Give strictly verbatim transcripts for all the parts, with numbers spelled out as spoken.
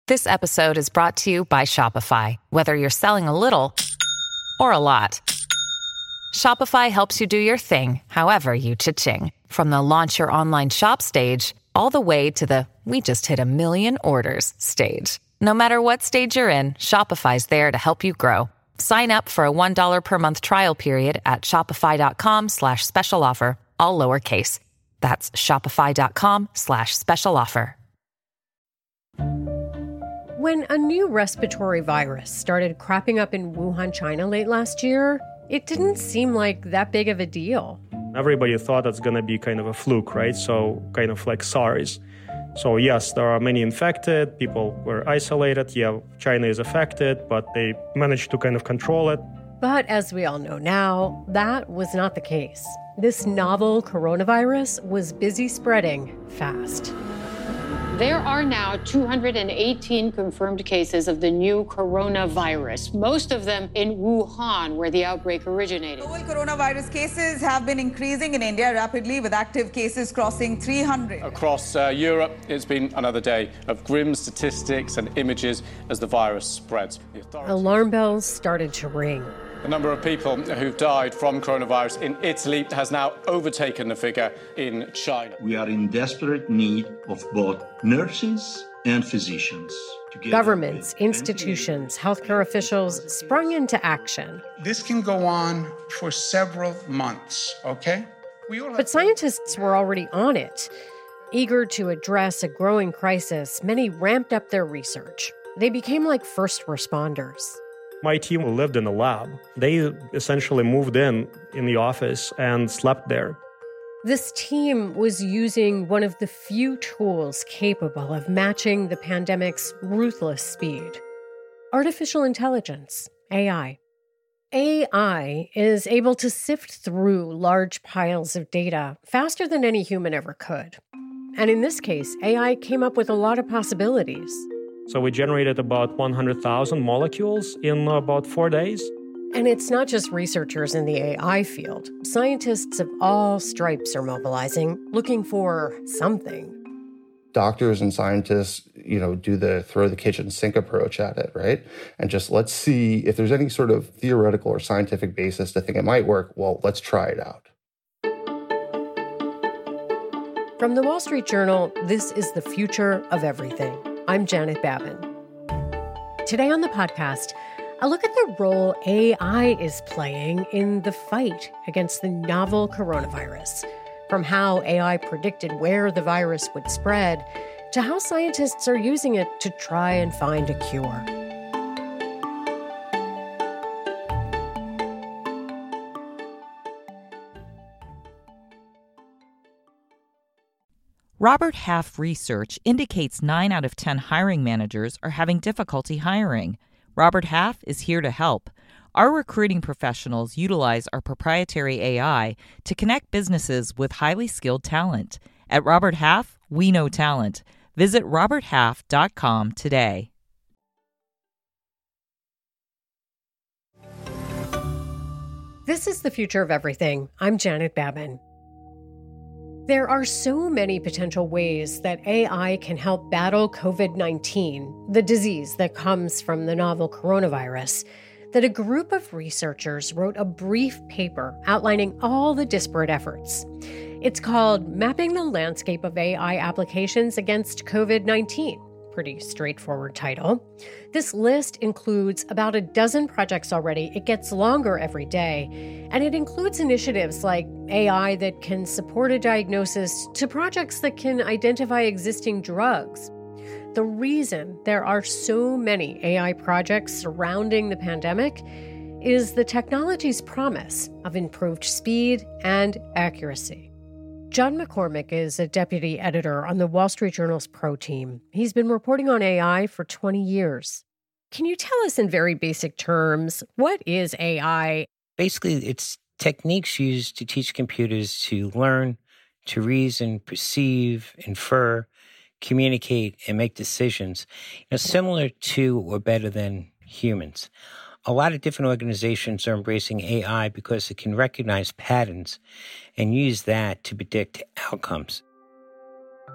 This episode is brought to you by Shopify. Whether you're selling a little or a lot, Shopify helps you do your thing, however you cha-ching. From the launch your online shop stage, all the way to the we just hit a million orders stage. No matter what stage you're in, Shopify's there to help you grow. Sign up for a one dollar per month trial period at shopify.com slash special offer, all lowercase. That's shopify.com slash special offer. When a new respiratory virus started cropping up in Wuhan, China late last year, it didn't seem like that big of a deal. Everybody thought it's going to be kind of a fluke, right? So kind of like SARS. So yes, there are many infected, people were isolated, yeah, China is affected, but they managed to kind of control it. But as we all know now, that was not the case. This novel coronavirus was busy spreading fast. There are now two hundred eighteen confirmed cases of the new coronavirus, most of them in Wuhan, where the outbreak originated. Global coronavirus cases have been increasing in India rapidly, with active cases crossing three hundred. Across uh, Europe, it's been another day of grim statistics and images as the virus spreads. The authorities... Alarm bells started to ring. The number of people who've died from coronavirus in Italy has now overtaken the figure in China. We are in desperate need of both nurses and physicians. Governments, institutions, healthcare officials sprung into action. This can go on for several months, okay? We all have but scientists were already on it. Eager to address a growing crisis, many ramped up their research. They became like first responders. My team lived in a lab. They essentially moved in in the office and slept there. This team was using one of the few tools capable of matching the pandemic's ruthless speed. Artificial intelligence, A I. A I is able to sift through large piles of data faster than any human ever could. And in this case, A I came up with a lot of possibilities. So we generated about one hundred thousand molecules in about four days. And it's not just researchers in the A I field. Scientists of all stripes are mobilizing, looking for something. Doctors and scientists, you know, do the throw the kitchen sink approach at it, right? And just let's see if there's any sort of theoretical or scientific basis to think it might work. Well, let's try it out. From the Wall Street Journal, this is The Future of Everything. I'm Janet Babin. Today on the podcast, a look at the role A I is playing in the fight against the novel coronavirus, from how A I predicted where the virus would spread to how scientists are using it to try and find a cure. Robert Half research indicates nine out of ten hiring managers are having difficulty hiring. Robert Half is here to help. Our recruiting professionals utilize our proprietary A I to connect businesses with highly skilled talent. At Robert Half, we know talent. Visit robert half dot com today. This is The Future of Everything. I'm Janet Babin. There are so many potential ways that A I can help battle covid nineteen, the disease that comes from the novel coronavirus, that a group of researchers wrote a brief paper outlining all the disparate efforts. It's called Mapping the Landscape of A I Applications Against covid nineteen. Pretty straightforward title. This list includes about a dozen projects already. It gets longer every day. And it includes initiatives like A I that can support a diagnosis to projects that can identify existing drugs. The reason there are so many A I projects surrounding the pandemic is the technology's promise of improved speed and accuracy. John McCormick is a deputy editor on the Wall Street Journal's Pro Team. He's been reporting on A I for twenty years. Can you tell us in very basic terms, what is A I? Basically, it's techniques used to teach computers to learn, to reason, perceive, infer, communicate, and make decisions, you know, similar to or better than humans. A lot of different organizations are embracing A I because it can recognize patterns and use that to predict outcomes.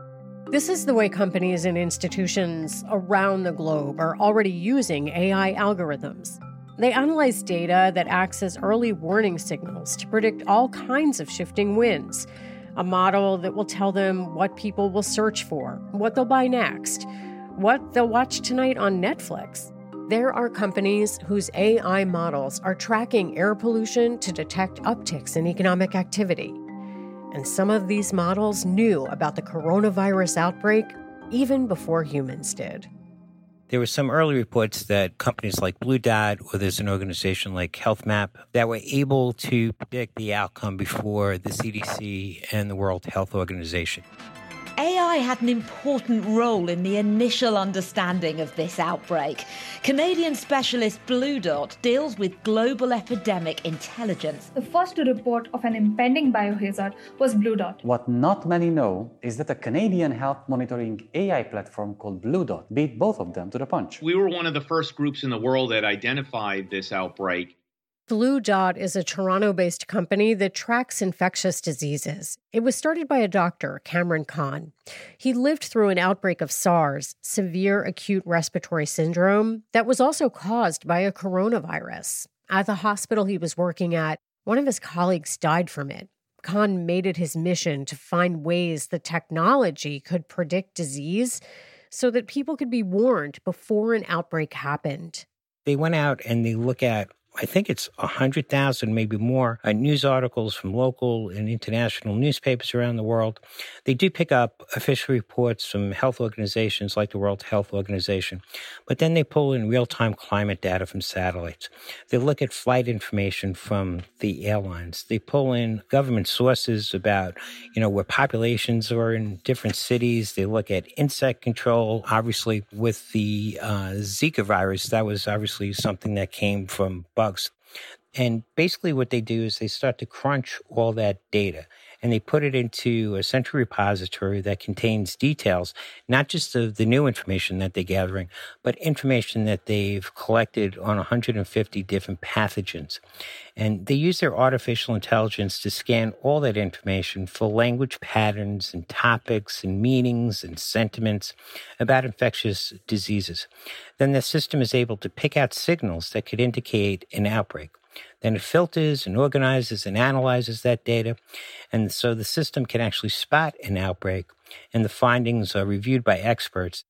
This is the way companies and institutions around the globe are already using A I algorithms. They analyze data that acts as early warning signals to predict all kinds of shifting winds. A model that will tell them what people will search for, what they'll buy next, what they'll watch tonight on Netflix. There are companies whose A I models are tracking air pollution to detect upticks in economic activity. And some of these models knew about the coronavirus outbreak even before humans did. There were some early reports that companies like Blue Dot, or there's an organization like Health Map, that were able to predict the outcome before the C D C and the World Health Organization. A I had an important role in the initial understanding of this outbreak. Canadian specialist Blue Dot deals with global epidemic intelligence. The first to report of an impending biohazard was Blue Dot. What not many know is that a Canadian health monitoring A I platform called Blue Dot beat both of them to the punch. We were one of the first groups in the world that identified this outbreak. Blue Dot is a Toronto-based company that tracks infectious diseases. It was started by a doctor, Cameron Kahn. He lived through an outbreak of SARS, severe acute respiratory syndrome, that was also caused by a coronavirus. At the hospital he was working at, one of his colleagues died from it. Kahn made it his mission to find ways the technology could predict disease so that people could be warned before an outbreak happened. They went out and they look at I think it's one hundred thousand, maybe more, uh, news articles from local and international newspapers around the world. They do pick up official reports from health organizations like the World Health Organization, but then they pull in real-time climate data from satellites. They look at flight information from the airlines. They pull in government sources about, you know, where populations are in different cities. They look at insect control. Obviously, with the uh, Zika virus, that was obviously something that came from bugs. And basically what they do is they start to crunch all that data and they put it into a central repository that contains details, not just of the new information that they're gathering, but information that they've collected on one hundred fifty different pathogens. And they use their artificial intelligence to scan all that information for language patterns and topics and meanings and sentiments about infectious diseases. Then the system is able to pick out signals that could indicate an outbreak. Then it filters and organizes and analyzes that data. And so the system can actually spot an outbreak, and the findings are reviewed by experts.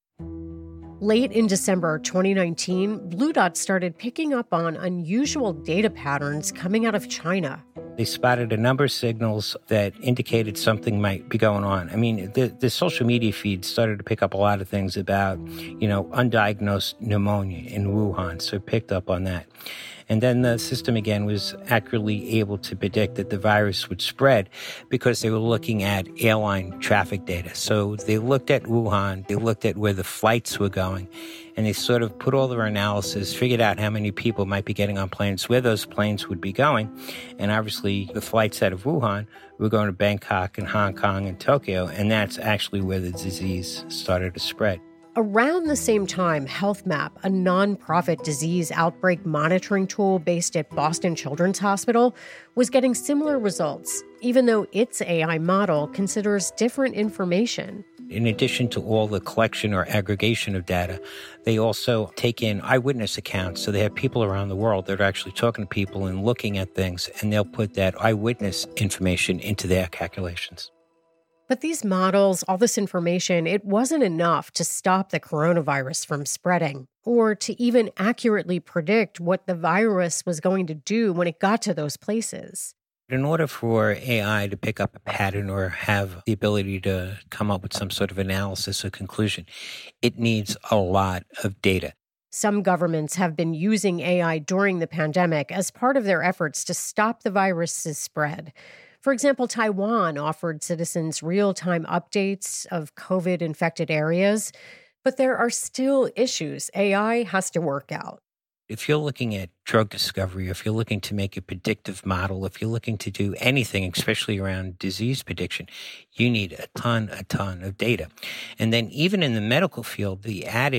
Late in December twenty nineteen, Blue Dot started picking up on unusual data patterns coming out of China. They spotted a number of signals that indicated something might be going on. I mean, the, the social media feed started to pick up a lot of things about, you know, undiagnosed pneumonia in Wuhan, so it picked up on that. And then the system, again, was accurately able to predict that the virus would spread because they were looking at airline traffic data. So they looked at Wuhan, they looked at where the flights were going, and they sort of put all their analysis, figured out how many people might be getting on planes, where those planes would be going. And obviously, the flights out of Wuhan were going to Bangkok and Hong Kong and Tokyo, and that's actually where the disease started to spread. Around the same time, Health Map, a nonprofit disease outbreak monitoring tool based at Boston Children's Hospital, was getting similar results, even though its A I model considers different information. In addition to all the collection or aggregation of data, they also take in eyewitness accounts. So they have people around the world that are actually talking to people and looking at things, and they'll put that eyewitness information into their calculations. But these models, all this information, it wasn't enough to stop the coronavirus from spreading or to even accurately predict what the virus was going to do when it got to those places. In order for A I to pick up a pattern or have the ability to come up with some sort of analysis or conclusion, it needs a lot of data. Some governments have been using A I during the pandemic as part of their efforts to stop the virus's spread. For example, Taiwan offered citizens real-time updates of COVID-infected areas, but there are still issues A I has to work out. If you're looking at drug discovery, if you're looking to make a predictive model, if you're looking to do anything, especially around disease prediction, you need a ton, a ton of data. And then even in the medical field, the added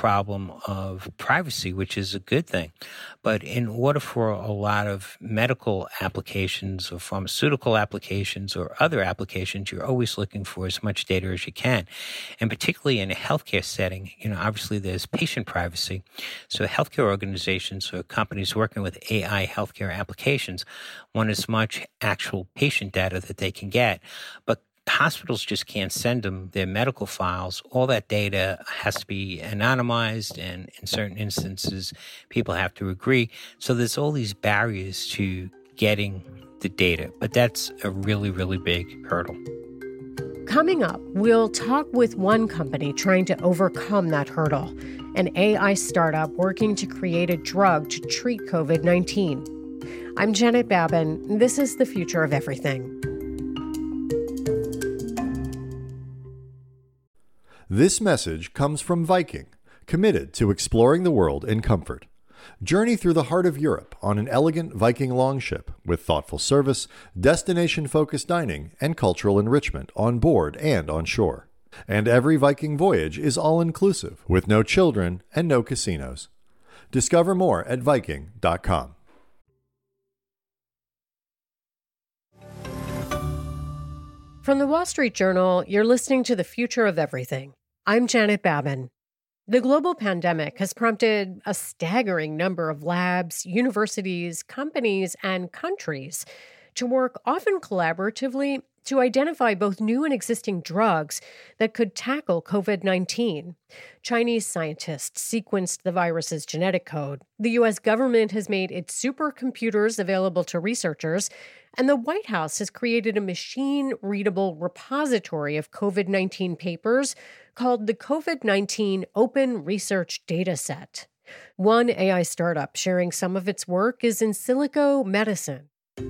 problem of privacy, which is a good thing. But in order for a lot of medical applications or pharmaceutical applications or other applications, you're always looking for as much data as you can. And particularly in a healthcare setting, you know, obviously there's patient privacy. So healthcare organizations or companies working with A I healthcare applications want as much actual patient data that they can get. But hospitals just can't send them their medical files. All that data has to be anonymized, and in certain instances, people have to agree. So there's all these barriers to getting the data, but that's a really, really big hurdle. Coming up, we'll talk with one company trying to overcome that hurdle, an A I startup working to create a drug to treat covid nineteen. I'm Janet Babin. This is The Future of Everything. This message comes from Viking, committed to exploring the world in comfort. Journey through the heart of Europe on an elegant Viking longship with thoughtful service, destination-focused dining, and cultural enrichment on board and on shore. And every Viking voyage is all-inclusive, with no children and no casinos. Discover more at Viking dot com. From the Wall Street Journal, you're listening to The Future of Everything. I'm Janet Babin. The global pandemic has prompted a staggering number of labs, universities, companies, and countries to work often collaboratively to identify both new and existing drugs that could tackle covid nineteen. Chinese scientists sequenced the virus's genetic code. The U S government has made its supercomputers available to researchers, and the White House has created a machine-readable repository of covid nineteen papers called the covid nineteen Open Research Dataset. One A I startup sharing some of its work is Insilico Medicine.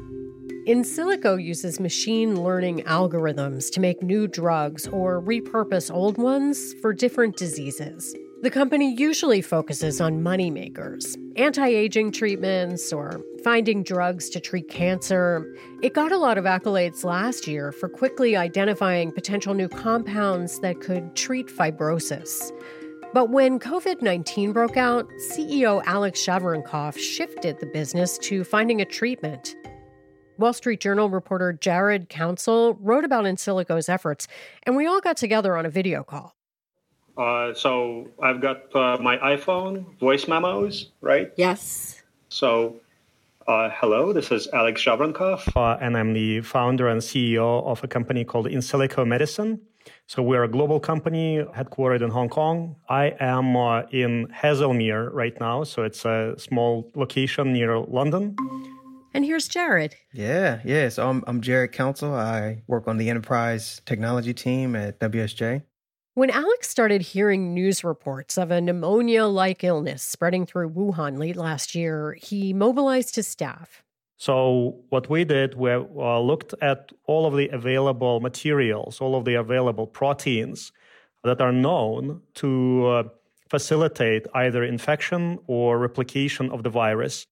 Insilico uses machine learning algorithms to make new drugs or repurpose old ones for different diseases. The company usually focuses on moneymakers, anti-aging treatments, or finding drugs to treat cancer. It got a lot of accolades last year for quickly identifying potential new compounds that could treat fibrosis. But when covid nineteen broke out, C E O Alex Shaveronkoff shifted the business to finding a treatment. Wall Street Journal reporter Jared Council wrote about Insilico's efforts, and we all got together on a video call. Uh, so I've got uh, my iPhone, voice memos, right? Yes. So, uh, hello, this is Alex Shaveronkoff, uh, and I'm the founder and C E O of a company called Insilico Medicine. So we're a global company headquartered in Hong Kong. I am uh, in Haslemere right now, so it's a small location near London. And here's Jared. Yeah, yeah. So I'm, I'm Jared Council. I work on the enterprise technology team at W S J. When Alex started hearing news reports of a pneumonia-like illness spreading through Wuhan late last year, he mobilized his staff. So what we did, we uh, looked at all of the available materials, all of the available proteins that are known to uh, facilitate either infection or replication of the virus.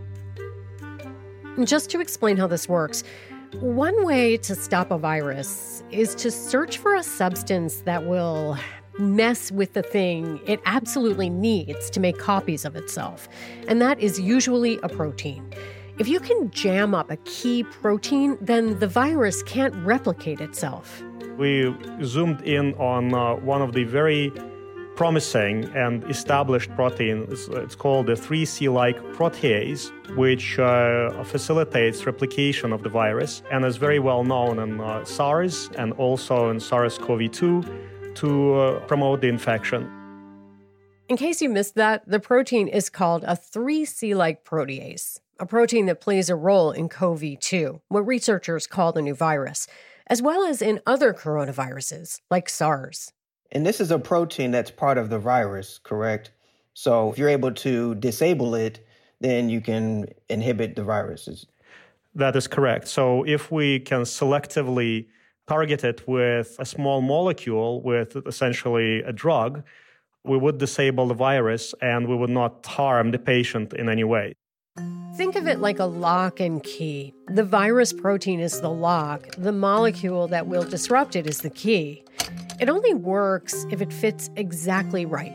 Just to explain how this works, one way to stop a virus is to search for a substance that will mess with the thing it absolutely needs to make copies of itself. And that is usually a protein. If you can jam up a key protein, then the virus can't replicate itself. We zoomed in on uh, one of the very promising and established proteins. It's called the three C-like protease, which uh, facilitates replication of the virus and is very well known in uh, SARS and also in SARS-C o V two to uh, promote the infection. In case you missed that, the protein is called a three C-like protease, a protein that plays a role in C o V two, what researchers call the new virus, as well as in other coronaviruses like SARS. And this is a protein that's part of the virus, correct? So if you're able to disable it, then you can inhibit the viruses. That is correct. So if we can selectively target it with a small molecule, with essentially a drug, we would disable the virus and we would not harm the patient in any way. Think of it like a lock and key. The virus protein is the lock. The molecule that will disrupt it is the key. It only works if it fits exactly right.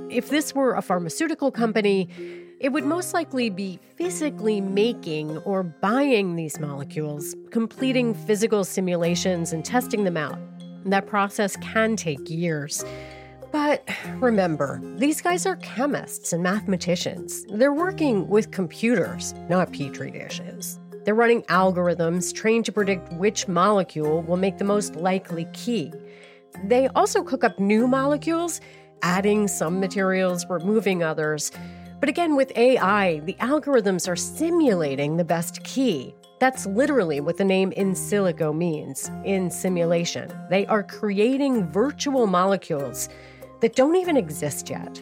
If this were a pharmaceutical company, it would most likely be physically making or buying these molecules, completing physical simulations and testing them out. That process can take years. But remember, these guys are chemists and mathematicians. They're working with computers, not petri dishes. They're running algorithms trained to predict which molecule will make the most likely key. They also cook up new molecules, adding some materials, removing others. But again, with A I, the algorithms are simulating the best key. That's literally what the name in silico means, in simulation. They are creating virtual molecules that don't even exist yet.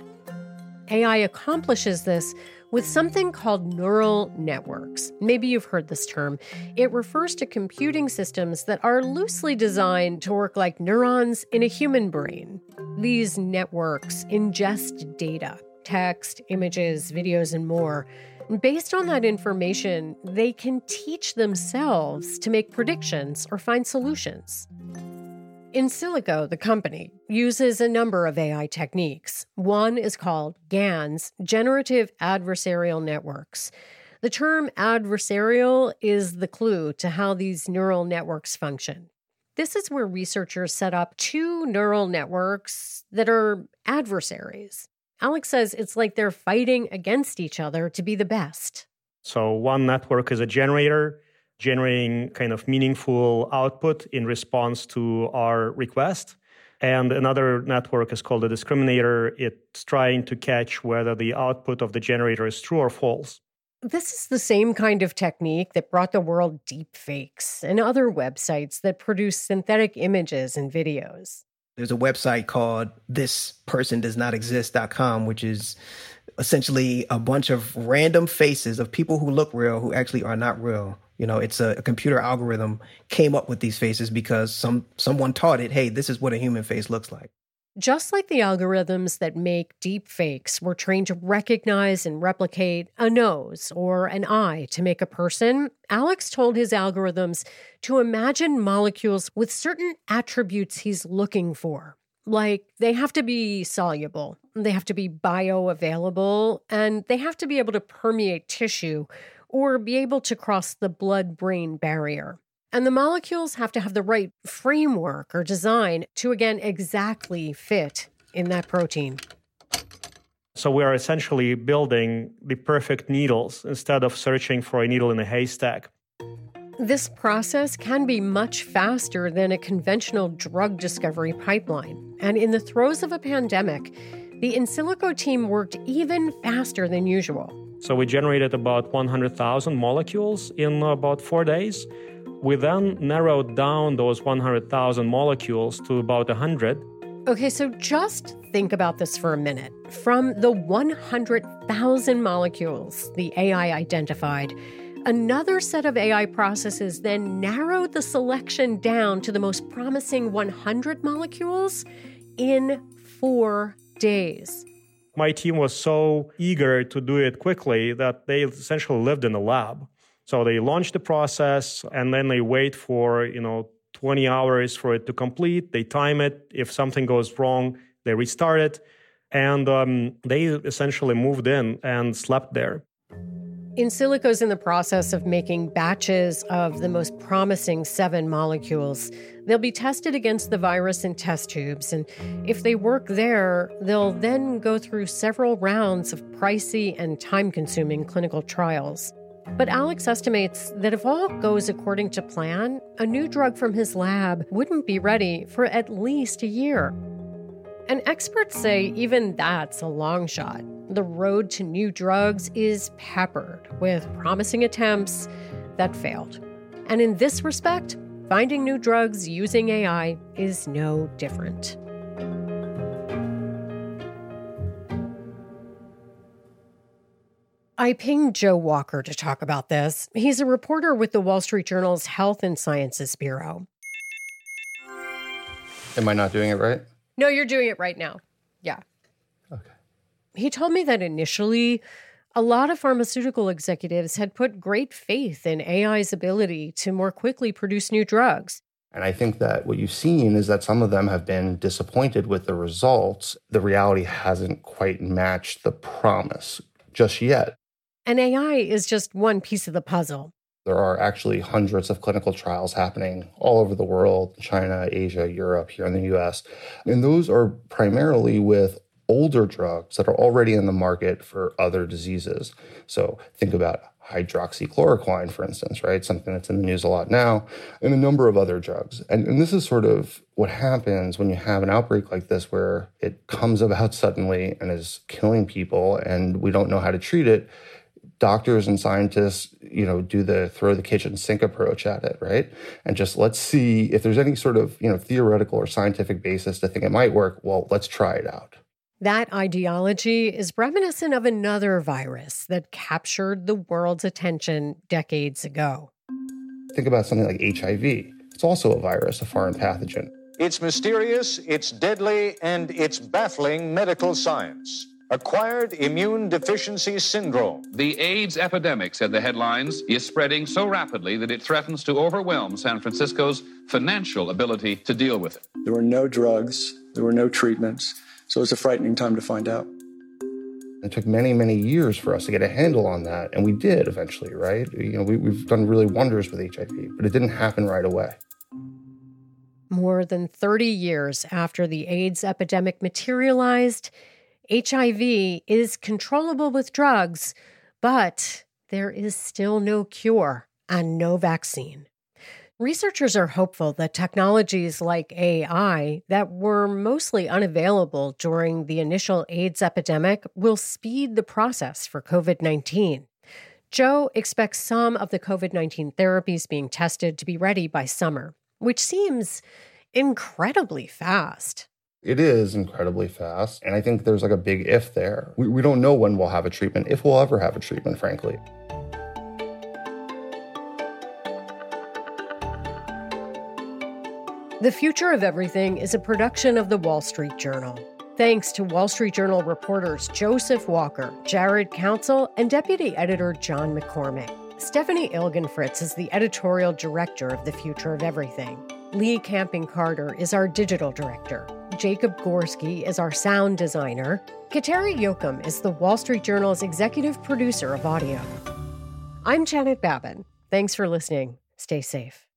A I accomplishes this with something called neural networks. Maybe you've heard this term. It refers to computing systems that are loosely designed to work like neurons in a human brain. These networks ingest data, text, images, videos, and more. Based on that information, they can teach themselves to make predictions or find solutions. In Silico, the company, uses a number of A I techniques. One is called GANs, Generative Adversarial Networks. The term adversarial is the clue to how these neural networks function. This is where researchers set up two neural networks that are adversaries. Alex says it's like they're fighting against each other to be the best. So one network is a generator, generating kind of meaningful output in response to our request. And another network is called a discriminator. It's trying to catch whether the output of the generator is true or false. This is the same kind of technique that brought the world deepfakes and other websites that produce synthetic images and videos. There's a website called this person does not exist dot com, which is essentially a bunch of random faces of people who look real who actually are not real. You know, it's a, a computer algorithm came up with these faces because some someone taught it, hey, this is what a human face looks like. Just like the algorithms that make deep fakes were trained to recognize and replicate a nose or an eye to make a person, Alex told his algorithms to imagine molecules with certain attributes he's looking for. Like, they have to be soluble, they have to be bioavailable, and they have to be able to permeate tissue or be able to cross the blood-brain barrier. And the molecules have to have the right framework or design to, again, exactly fit in that protein. So we are essentially building the perfect needles instead of searching for a needle in a haystack. This process can be much faster than a conventional drug discovery pipeline. And in the throes of a pandemic, the In Silico team worked even faster than usual. So we generated about one hundred thousand molecules in about four days. We then narrowed down those one hundred thousand molecules to about one hundred. Okay, so just think about this for a minute. From the one hundred thousand molecules the A I identified, another set of A I processes then narrowed the selection down to the most promising one hundred molecules in four days. My team was so eager to do it quickly that they essentially lived in a lab. So they launch the process and then they wait for, you know, twenty hours for it to complete. They time it. If something goes wrong, they restart it. And um, they essentially moved in and slept there. In Silico's in the process of making batches of the most promising seven molecules. They'll be tested against the virus in test tubes, and if they work there, they'll then go through several rounds of pricey and time-consuming clinical trials. But Alex estimates that if all goes according to plan, a new drug from his lab wouldn't be ready for at least a year. And experts say even that's a long shot. The road to new drugs is peppered with promising attempts that failed. And in this respect, finding new drugs using A I is no different. I pinged Joe Walker to talk about this. He's a reporter with the Wall Street Journal's Health and Sciences Bureau. Am I not doing it right? No, you're doing it right now. Yeah. Okay. He told me that initially, a lot of pharmaceutical executives had put great faith in A I's ability to more quickly produce new drugs. And I think that what you've seen is that some of them have been disappointed with the results. The reality hasn't quite matched the promise just yet. And A I is just one piece of the puzzle. There are actually hundreds of clinical trials happening all over the world, China, Asia, Europe, here in the U S. And those are primarily with older drugs that are already in the market for other diseases. So think about hydroxychloroquine, for instance, right? Something that's in the news a lot now, and a number of other drugs. And, and this is sort of what happens when you have an outbreak like this, where it comes about suddenly and is killing people, and we don't know how to treat it. Doctors and scientists, you know, do the throw the kitchen sink approach at it, right? And just let's see if there's any sort of, you know, theoretical or scientific basis to think it might work. Well, let's try it out. That ideology is reminiscent of another virus that captured the world's attention decades ago. Think about something like H I V. It's also a virus, a foreign pathogen. It's mysterious, it's deadly, and it's baffling medical science. Acquired immune deficiency syndrome. The AIDS epidemic, said the headlines, is spreading so rapidly that it threatens to overwhelm San Francisco's financial ability to deal with it. There were no drugs, there were no treatments, so it's a frightening time to find out. It took many, many years for us to get a handle on that, and we did eventually, right? You know, we, we've done really wonders with H I V, but it didn't happen right away. More than thirty years after the AIDS epidemic materialized, H I V is controllable with drugs, but there is still no cure and no vaccine. Researchers are hopeful that technologies like A I that were mostly unavailable during the initial AIDS epidemic will speed the process for COVID nineteen. Joe expects some of the COVID nineteen therapies being tested to be ready by summer, which seems incredibly fast. It is incredibly fast, and I think there's like a big if there. We, we don't know when we'll have a treatment, if we'll ever have a treatment, frankly. The Future of Everything is a production of The Wall Street Journal. Thanks to Wall Street Journal reporters Joseph Walker, Jared Council, and Deputy Editor John McCormick. Stephanie Ilgenfritz is the editorial director of The Future of Everything. Lee Camping-Carter is our digital director. Jacob Gorski is our sound designer. Kateri Yoakum is the Wall Street Journal's executive producer of audio. I'm Janet Babin. Thanks for listening. Stay safe.